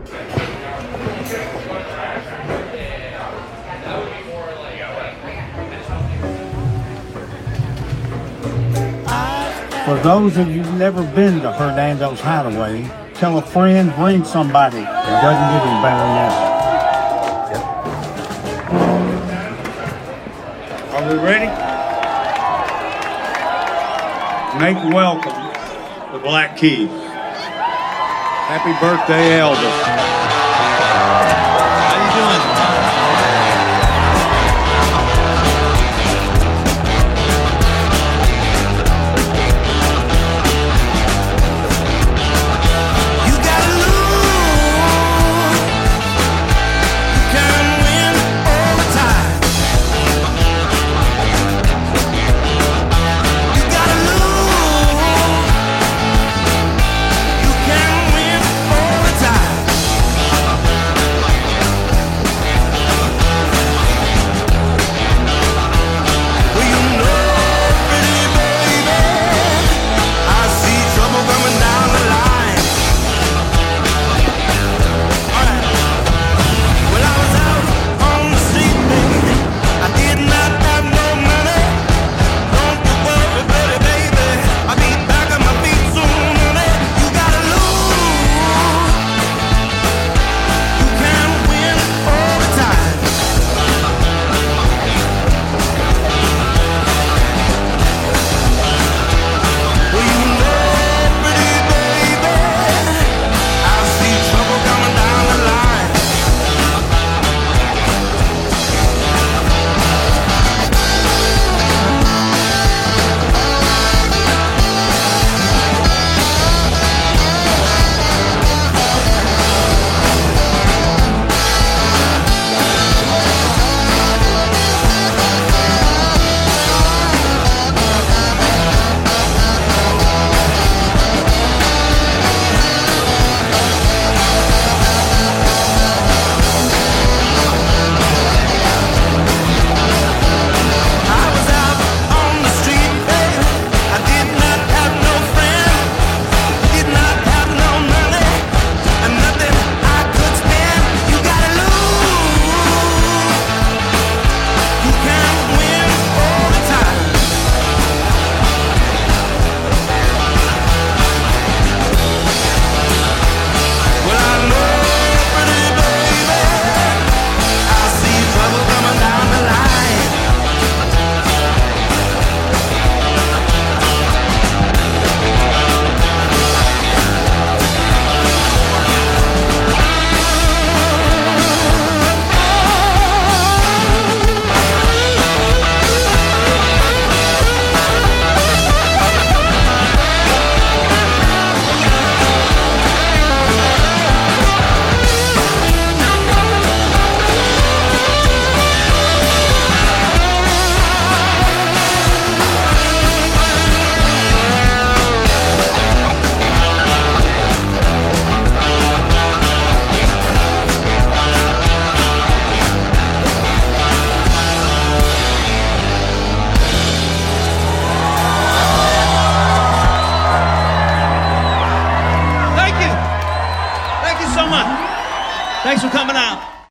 For those of you who've never been to Hernando's Hideaway, tell a friend, bring somebody. It doesn't get any better than that. Are we ready? Make welcome the Black Keys. Happy birthday, Elvis. How you doing? Thanks for coming out.